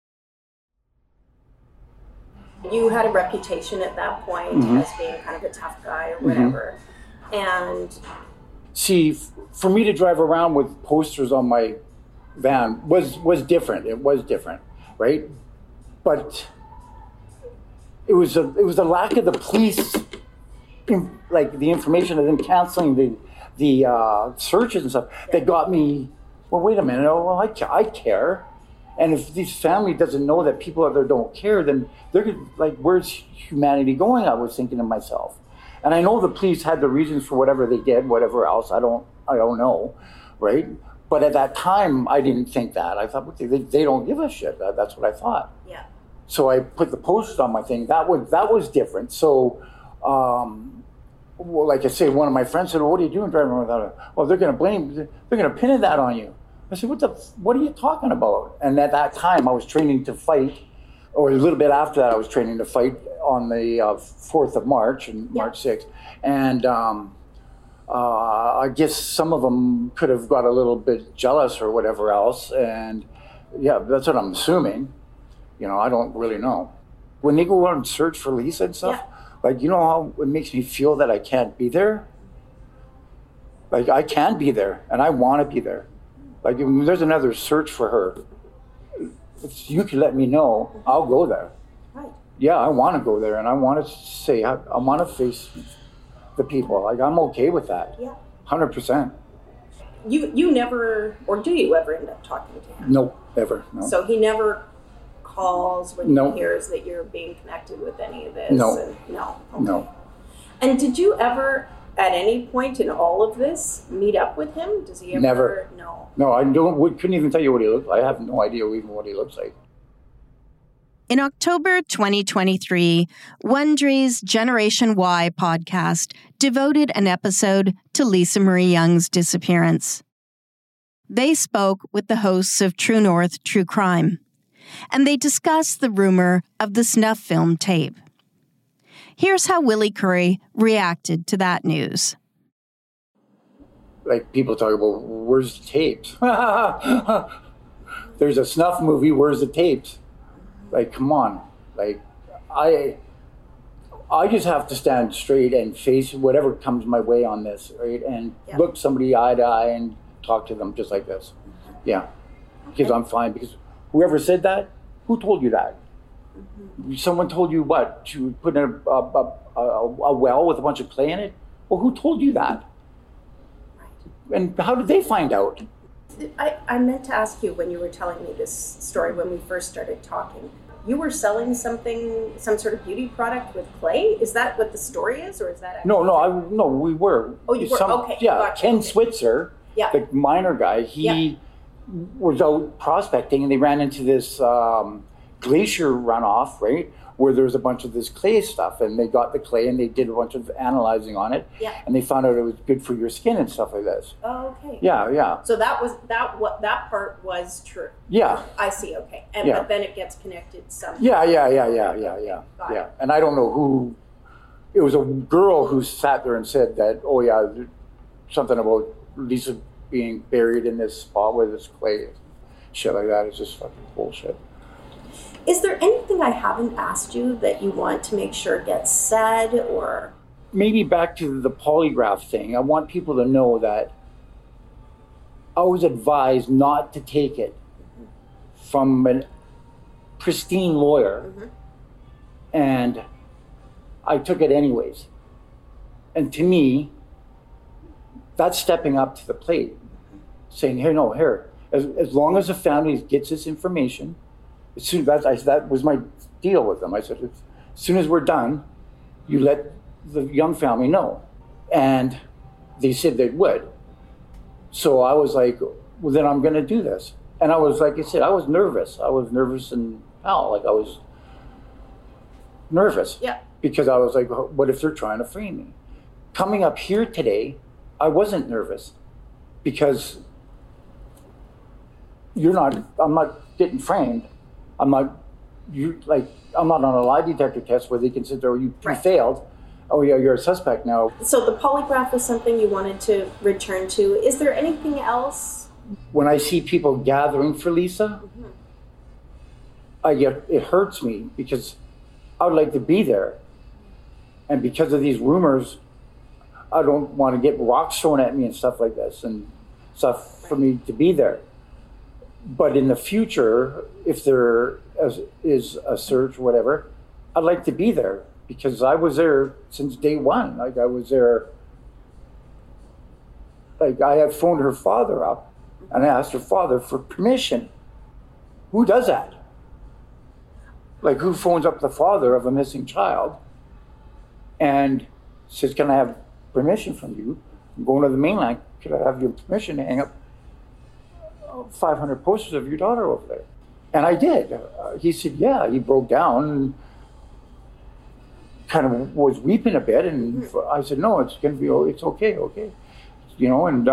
You had a reputation at that point as being kind of a tough guy or whatever. And see, for me to drive around with posters on my van was different. It was different, right? But it was a lack of the police, like the information of them canceling the searches and stuff that got me. Well, wait a minute. Well, I care, and if this family doesn't know that people out there don't care, then they're like, where's humanity going? I was thinking to myself, and I know the police had the reasons for whatever they did, whatever else. I don't know, right? But at that time, I didn't think that. I thought, they don't give a shit. That's what I thought. Yeah. So I put the posters on my thing. That was different. So, well, like I say, one of my friends said, well, what are you doing driving around without it? Well, they're going to pin that on you. I said, what are you talking about? And at that time, I was training to fight or a little bit after that, I was training to fight on the 4th of March and March 6th. And I guess some of them could have got a little bit jealous or whatever else. And yeah, that's what I'm assuming. You know, I don't really know. When they go out and search for Lisa and stuff, like, you know how it makes me feel that I can't be there? Like, I can be there, and I want to be there. Like, if there's another search for her, if you can let me know, I'll go there. Right. Yeah, I want to go there, and I want to say, I want to face the people. Like, I'm okay with that. Yeah. 100%. You never, or do you ever end up talking to him? No, ever. No. So he never calls when he hears that you're being connected with any of this? No. No. Okay. No. And did you ever, at any point in all of this, meet up with him? Does he ever? Never. No. No, I couldn't even tell you what he looked like. I have no idea even what he looks like. In October 2023, Wondery's Generation Y podcast devoted an episode to Lisa Marie Young's disappearance. They spoke with the hosts of True North True Crime, and they discussed the rumor of the snuff film tape. Here's how Willie Curry reacted to that news. Like, people talk about, where's the tapes? There's a snuff movie, where's the tapes? Like, come on. Like, I just have to stand straight and face whatever comes my way on this, right? And look somebody eye to eye and talk to them just like this. Yeah. Because I'm fine. Because whoever said that, who told you that? Mm-hmm. Someone told you what? To put in a well with a bunch of clay in it? Well, who told you that? And how did they find out? I meant to ask you when you were telling me this story when we first started talking. You were selling something, some sort of beauty product with clay? Is that what the story is, or is that? No, we were. Oh, you were? Okay. Yeah, gotcha. Ken Switzer, the miner guy, he was out prospecting, and they ran into this glacier runoff, right? Where there was a bunch of this clay stuff, and they got the clay and they did a bunch of analyzing on it, and they found out it was good for your skin and stuff like this. Oh, okay. Yeah. So that part was true. Yeah. I see. Okay, but then it gets connected somehow. Yeah. And I don't know who. It was a girl who sat there and said that. Oh yeah, something about Lisa being buried in this spot where this clay is. Shit like that is just fucking bullshit. Is there anything I haven't asked you that you want to make sure gets said, or? Maybe back to the polygraph thing. I want people to know that I was advised not to take it from a pristine lawyer, and I took it anyways. And to me, that's stepping up to the plate, saying, here, as long as the family gets this information, as soon as that was my deal with them. I said, as soon as we're done, you let the Young family know. And they said they would. So I was like, well, then I'm going to do this. And I was, like I said, I was nervous. I was nervous and I was nervous. Yeah. Because I was like, what if they're trying to frame me? Coming up here today, I wasn't nervous because I'm not getting framed. I'm not on a lie detector test where they can sit there, you failed. Oh yeah, you're a suspect now. So the polygraph was something you wanted to return to. Is there anything else? When I see people gathering for Lisa, it hurts me because I would like to be there. And because of these rumors, I don't want to get rocks thrown at me and stuff like this and stuff for me to be there. But in the future, if there is a search or whatever, I'd like to be there because I was there since day one. Like I was there, like I had phoned her father up and I asked her father for permission. Who does that? Like who phones up the father of a missing child and says, can I have permission from you? I'm going to the mainland. Could I have your permission to hang up 500 posters of your daughter over there? And I did. He said, yeah. He broke down and kind of was weeping a bit. And I said, no, it's okay. You know, and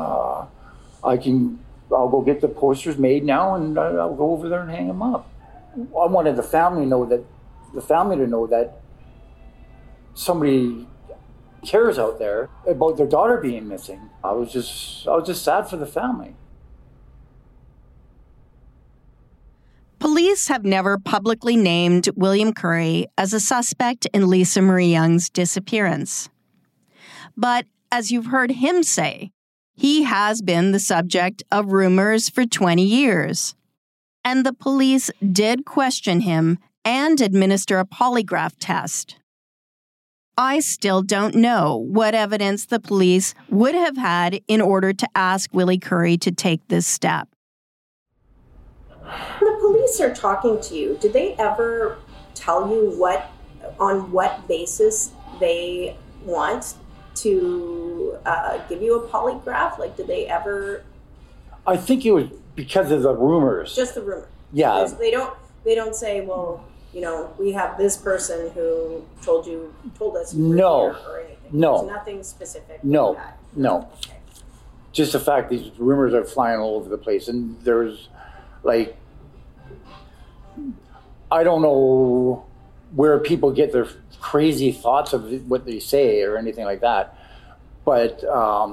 I'll go get the posters made now and I'll go over there and hang them up. I wanted the family to know that somebody cares out there about their daughter being missing. I was just sad for the family. Police have never publicly named William Curry as a suspect in Lisa Marie Young's disappearance. But as you've heard him say, he has been the subject of rumors for 20 years. And the police did question him and administer a polygraph test. I still don't know what evidence the police would have had in order to ask Willie Curry to take this step. The police are talking to you. Did they ever tell you on what basis they want to give you a polygraph? Like, did they ever? I think it was because of the rumors. Just the rumor. Yeah. They don't say, well, we have this person who told us. No. Or anything. No. There's nothing specific. No. Like that. No. Okay. Just the fact these rumors are flying all over the place, and there's I don't know where people get their crazy thoughts of what they say or anything like that, but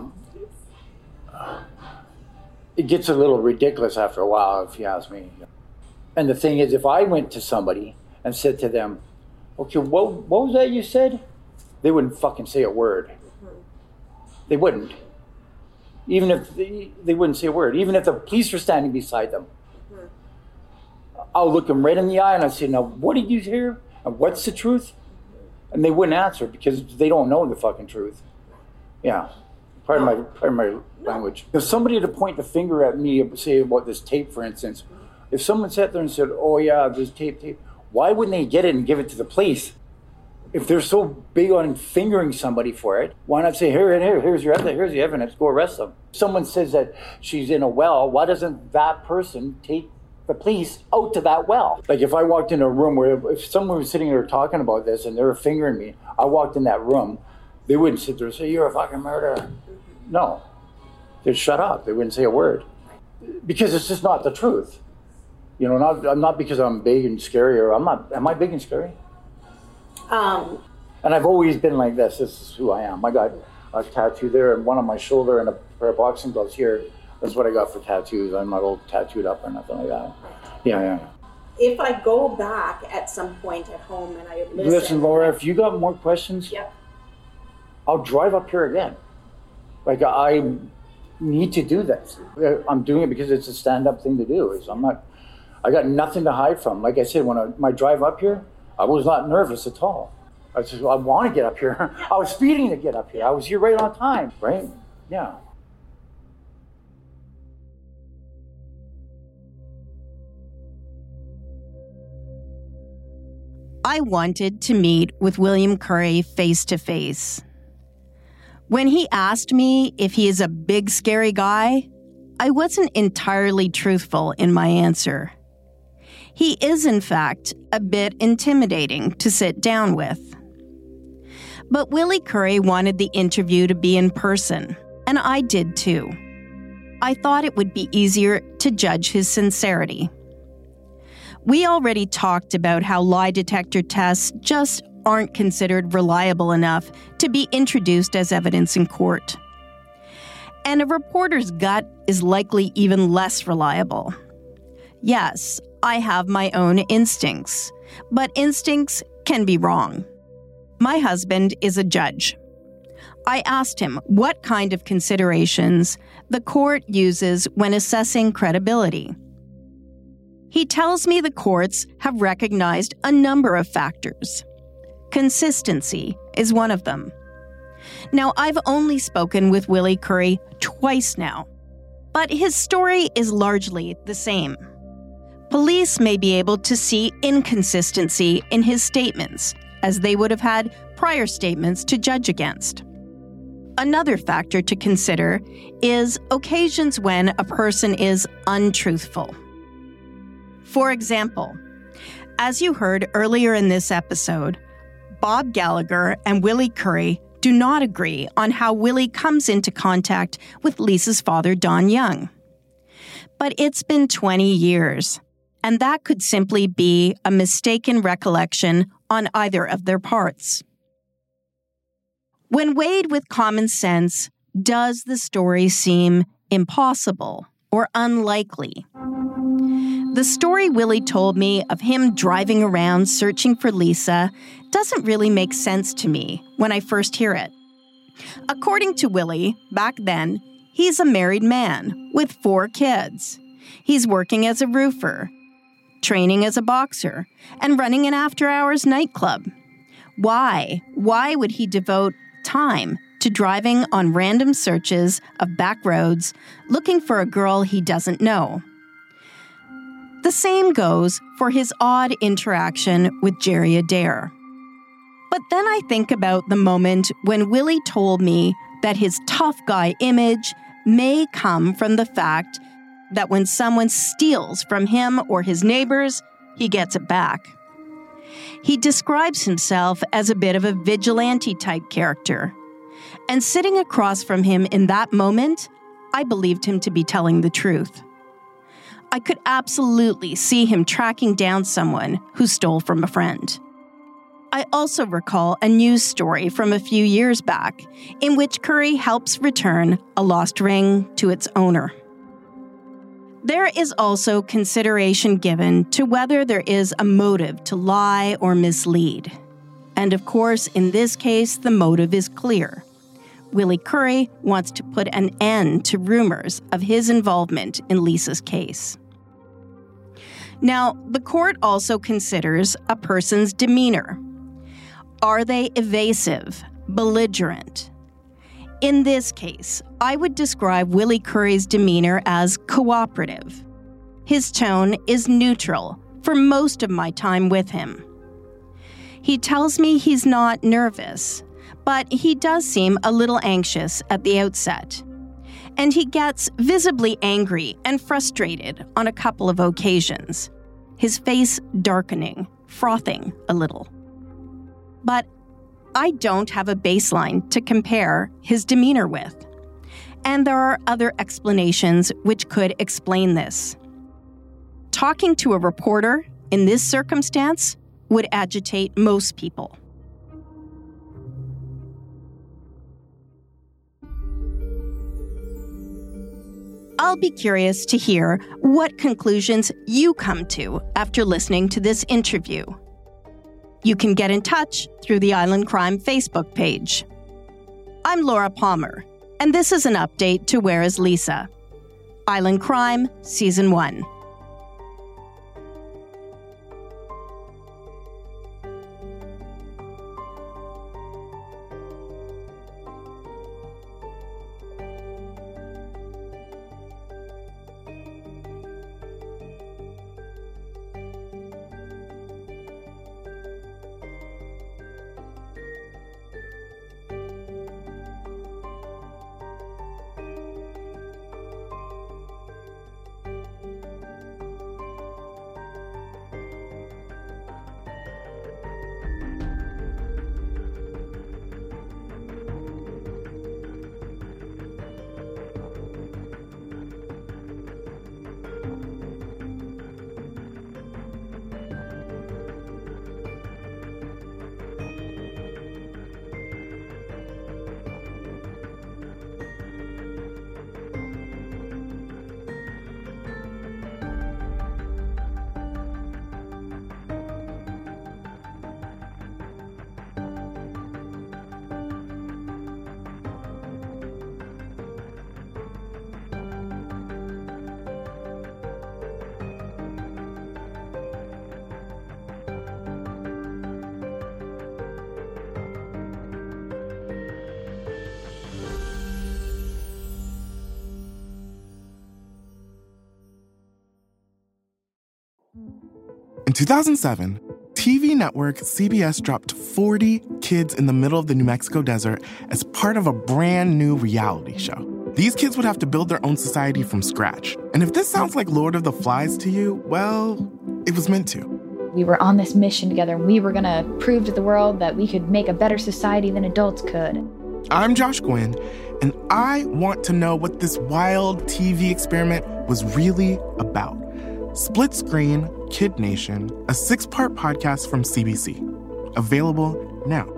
it gets a little ridiculous after a while, if you ask me. And the thing is, if I went to somebody and said to them, okay, what was that you said? They wouldn't fucking say a word. They wouldn't. Even if they wouldn't say a word. Even if the police were standing beside them. I'll look them right in the eye and I say, now, what did you hear? And what's the truth? And they wouldn't answer because they don't know the fucking truth. Yeah. Pardon my language. If somebody to point the finger at me, say about this tape, for instance, if someone sat there and said, oh yeah, this tape, why wouldn't they get it and give it to the police? If they're so big on fingering somebody for it, why not say, here's the evidence, go arrest them. If someone says that she's in a well, why doesn't that person take the police out to that well? Like if I walked in a room where if someone was sitting there talking about this and they were fingering me, I walked in that room, they wouldn't sit there and say, you're a fucking murderer. No. They'd shut up. They wouldn't say a word. Because it's just not the truth. Not because I'm big and scary, or am I big and scary? And I've always been like this. This is who I am. I got a tattoo there and one on my shoulder and a pair of boxing gloves here. That's what I got for tattoos. I'm not all tattooed up or nothing like that. Yeah. If I go back at some point at home and I listen, Laura, if you got more questions, yep, I'll drive up here again. Like, I need to do this. I'm doing it because it's a stand-up thing to do. I got nothing to hide from. Like I said, my drive up here, I was not nervous at all. I said, I want to get up here. I was speeding to get up here. I was here right on time, right? Yeah. I wanted to meet with William Curry face to face. When he asked me if he is a big, scary guy, I wasn't entirely truthful in my answer. He is, in fact, a bit intimidating to sit down with. But Willie Curry wanted the interview to be in person, and I did too. I thought it would be easier to judge his sincerity. We already talked about how lie detector tests just aren't considered reliable enough to be introduced as evidence in court. And a reporter's gut is likely even less reliable. Yes, I have my own instincts, but instincts can be wrong. My husband is a judge. I asked him what kind of considerations the court uses when assessing credibility. He tells me the courts have recognized a number of factors. Consistency is one of them. Now, I've only spoken with Willie Curry twice now, but his story is largely the same. Police may be able to see inconsistency in his statements, as they would have had prior statements to judge against. Another factor to consider is occasions when a person is untruthful. For example, as you heard earlier in this episode, Bob Gallagher and Willie Curry do not agree on how Willie comes into contact with Lisa's father, Don Young. But it's been 20 years, and that could simply be a mistaken recollection on either of their parts. When weighed with common sense, does the story seem impossible or unlikely? The story Willie told me of him driving around searching for Lisa doesn't really make sense to me when I first hear it. According to Willie, back then, he's a married man with 4 kids. He's working as a roofer, training as a boxer, and running an after-hours nightclub. Why? Why would he devote time to driving on random searches of back roads looking for a girl he doesn't know? The same goes for his odd interaction with Jerry Adair. But then I think about the moment when Willie told me that his tough guy image may come from the fact that when someone steals from him or his neighbors, he gets it back. He describes himself as a bit of a vigilante-type character. And sitting across from him in that moment, I believed him to be telling the truth. I could absolutely see him tracking down someone who stole from a friend. I also recall a news story from a few years back in which Curry helps return a lost ring to its owner. There is also consideration given to whether there is a motive to lie or mislead. And of course, in this case, the motive is clear. Willie Curry wants to put an end to rumors of his involvement in Lisa's case. Now, the court also considers a person's demeanor. Are they evasive, belligerent? In this case, I would describe Willie Curry's demeanor as cooperative. His tone is neutral for most of my time with him. He tells me he's not nervous, but he does seem a little anxious at the outset. And he gets visibly angry and frustrated on a couple of occasions, his face darkening, frothing a little. But I don't have a baseline to compare his demeanor with. And there are other explanations which could explain this. Talking to a reporter in this circumstance would agitate most people. I'll be curious to hear what conclusions you come to after listening to this interview. You can get in touch through the Island Crime Facebook page. I'm Laura Palmer, and this is an update to Where is Lisa? Island Crime, Season 1. In 2007, TV network CBS dropped 40 kids in the middle of the New Mexico desert as part of a brand new reality show. These kids would have to build their own society from scratch. And if this sounds like Lord of the Flies to you, well, it was meant to. We were on this mission together, and we were going to prove to the world that we could make a better society than adults could. I'm Josh Gwynn, and I want to know what this wild TV experiment was really about. Split Screen Kid Nation, a 6-part podcast from CBC. Available now.